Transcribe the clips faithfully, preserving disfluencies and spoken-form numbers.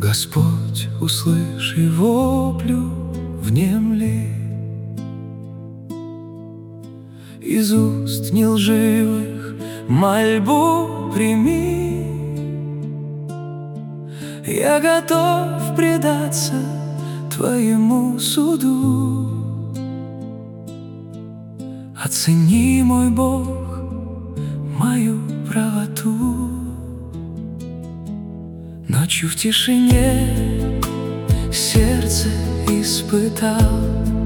Господь, услыши воплю, внемли. Из уст нелживых мольбу прими. Я готов предаться Твоему суду. Оцени, мой Бог, мою правоту. Ночью в тишине сердце испытал,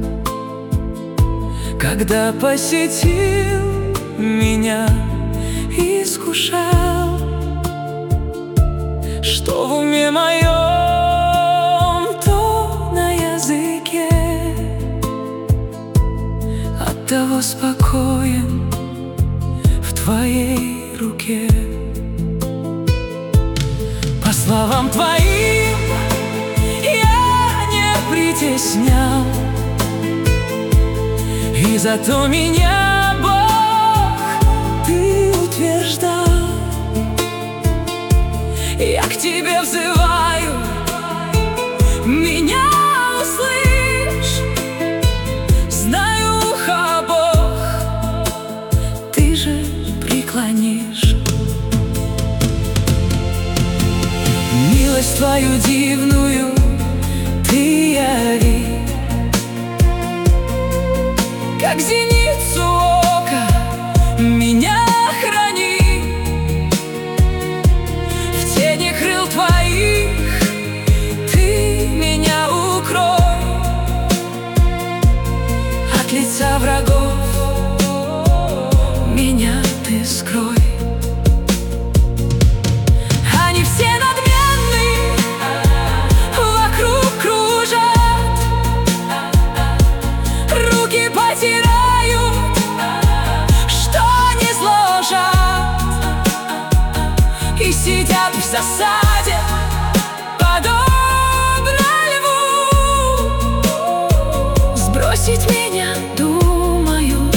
когда посетил меня, искушал, что в уме моем, то на языке. Оттого спокоен в Твоей руке. По словам Твоим я не притеснял, и зато меня, Бог, Ты утверждал. Я к Тебе взываю, меня услышь. Знаю, ухо, Бог, Ты же преклонишь. Милость Твою дивную Ты яви, как зеницу ока меня храни. В тени крыл Твоих Ты меня укрой, от лица врагов меня Ты скрой. Они все надменны, вокруг кружат, руки потирают, что не зложат, и сидят в засаде, подобно льву. Сбросить меня думают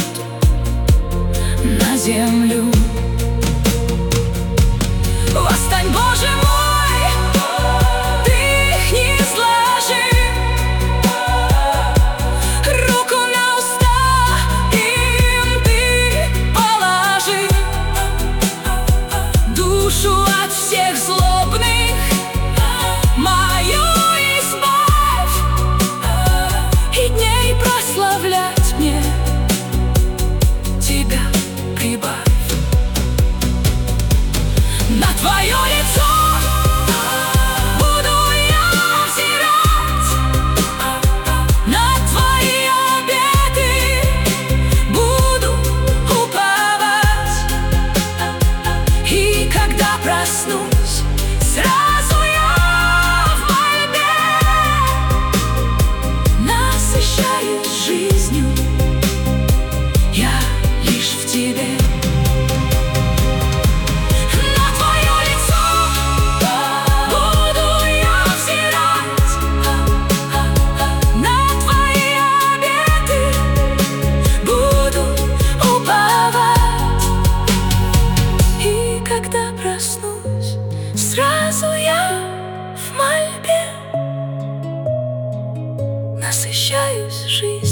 на землю. Восстань, Боже мой, Ты их не сложи. Руку на уста им Ты положи. Душу от всех злобных мою избавь, и дней прославлять мне Тебя прибавь. На Твое лицо буду я взирать, на Твои обеты буду уповать. И когда проснусь, сразу я в мольбе насыщаюсь жизнью, я лишь в Тебе. Когда проснусь, сразу я в мольбе насыщаюсь жизнью.